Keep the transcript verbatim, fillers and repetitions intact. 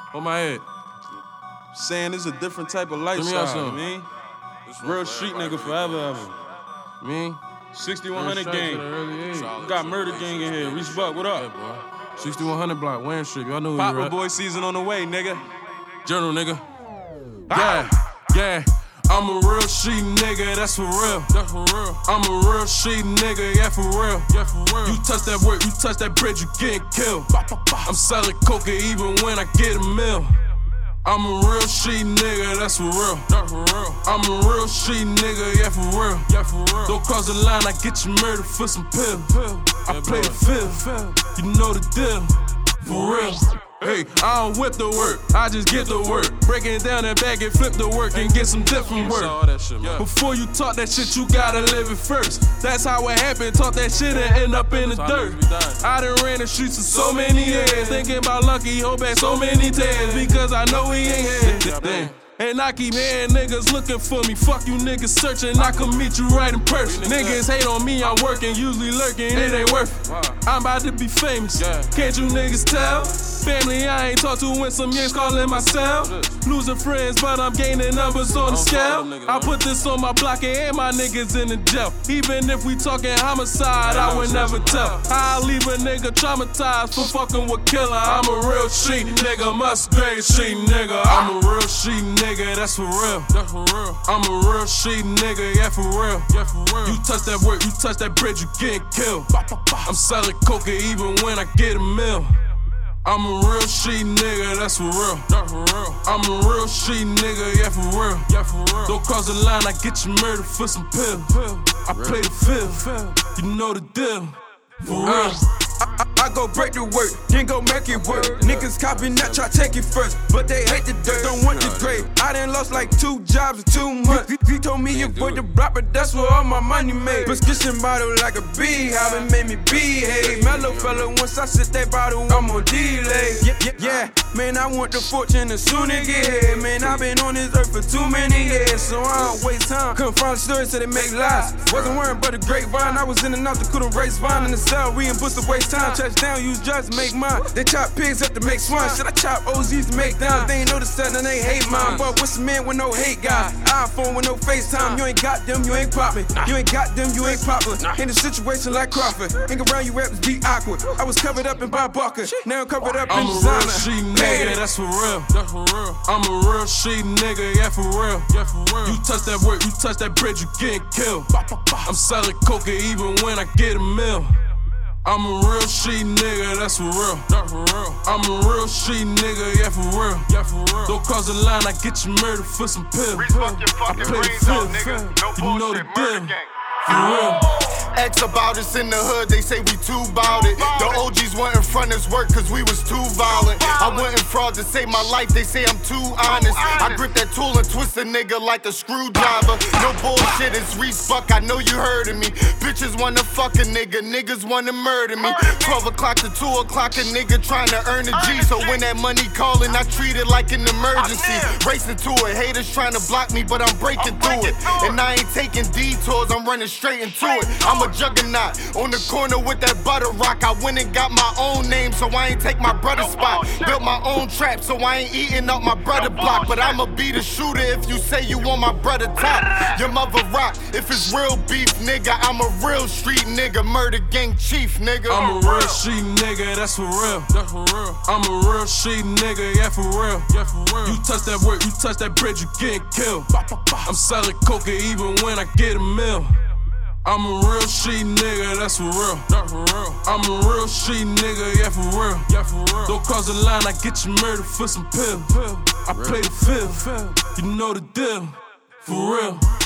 On my head. Saying it's a different type of lifestyle, you mean? Real street nigga forever, ever. Me? sixty-one hundred gang. We got murder gang in here. Reach Buck, what up? Yeah, boy. sixty-one hundred block, Warren Street. Y'all know who Papa you at. boy season on the way, nigga. Journal, nigga. Yeah, yeah. I'm a real sheet nigga, that's for real. That's for real. I'm a real sheet nigga, yeah, for real. Yeah, for real. You touch that work, you touch that bread, you getting killed. I'm selling coca even when I get a meal. I'm a real sheet nigga, that's for real. That's for real. I'm a real sheet nigga, yeah, for real. Yeah, for real. Don't cross the line, I get you murdered for some pill. I play the field, you know the deal. For real. Hey, I don't whip the work, I just get the work. Breaking down that bag and flip the work and get some different work. Before you talk that shit, you gotta live it first. That's how it happened, talk that shit and end up in the dirt. I done ran the streets for so many years, thinking about Lucky, hold back so many tears, because I know he ain't here. Damn. And I keep hearing niggas looking for me. Fuck you niggas searching, I come meet you right in person. Niggas hate on me, I'm working, usually lurking, it ain't worth it. I'm about to be famous, can't you niggas tell? Family I ain't talked to in some years, calling myself. Losing friends, but I'm gaining numbers on the scale. I put this on my block and my niggas in the jail. Even if we talking homicide, I would never tell. I'll leave a nigga traumatized for fucking with killer. I'm a real sheet nigga, Musgrave sheet nigga. I'm a real sheet nigga, that's for real. That's for real. I'm a real sheet nigga, yeah, for real. Yeah, for real. You touch that work, you touch that bread, you getting killed. I'm selling coca even when I get a meal. I'm a real sheet nigga, that's for real. That's for real. I'm a real sheet nigga, yeah, for real. Yeah, for real. Don't cross the line, I get you murdered for some pill. I play the field, you know the deal. For real. I, I, I go break the work, then go make it work. Niggas copy that, try take it first, but they hate the dirt, don't want the grade. I done lost like two jobs in two months. He, he told me you avoid the block, but that's where all my money made. Prescription bottle like a beehive, it made me behave. Mellow fella, once I sit that bottle, I'm on delay. Yeah, yeah, yeah, man, I want the fortune as soon as get here. Man, I've been on this earth for too many years, so I don't waste time. Couldn't find stories so they make lies. Wasn't worrying about the grapevine, I was in and out, they couldn't race vine in the cell, reimburse the waste time. Touchdown, use drugs to make mine. They chop pigs up to make swine. Should I chop O Zs to make dimes? They ain't notice that and they hate mine. But what's a man with no hate guys? iPhone with no FaceTime. You ain't got them, you ain't poppin'. You ain't got them, you ain't poppin'. In a situation like Crawford, hang around you rappers be awkward. I was covered up in Bob Barker, now I'm covered up in designer. I'm a real sheet nigga, that's for real. That's for real. I'm a real sheet nigga, yeah, for real. Yeah, for real. You touch that work, you touch that bread, you getting killed. I'm selling coca even when I get a meal. I'm a real sheet nigga, that's for real. That's for real. I'm a real sheet nigga, yeah, for real. Yeah, for real. Don't cross the line, I get you murdered for some pill. I play the field, you know the deal. For real. X about us in the hood, they say we too bout it. The O Gs wasn't front us work cause we was too violent. I went in fraud to save my life, they say I'm too honest. I grip that tool and twist a nigga like a screwdriver. No bullshit, it's Reese Buck, I know you heard of me. Bitches wanna fuck a nigga, niggas wanna murder me. twelve o'clock to two o'clock, a nigga trying to earn a G. So when that money calling, I treat it like an emergency. Racing to it, haters trying to block me, but I'm breaking through it. And I ain't taking detours, I'm running straight into it. I'm a juggernaut on the corner with that butter rock. I went and got my own name, so I ain't take my brother's spot. Built my own trap, so I ain't eating up my brother block. But I'ma be the shooter if you say you want my brother top. Your mother rock if it's real beef, nigga. I'm a real street nigga, murder gang chief, nigga. I'm a real sheet nigga, that's for real. That's for real. I'm a real sheet nigga, yeah, for real. Yeah, for real. You touch that work, you touch that bread, you getting killed. I'm selling coca even when I get a meal. I'm a real sheet nigga, that's for real. That's for real. I'm a real sheet nigga, yeah, for real. Yeah, for real. Don't cross the line, I get you murdered for some pill. I play the field, you know the deal. For real.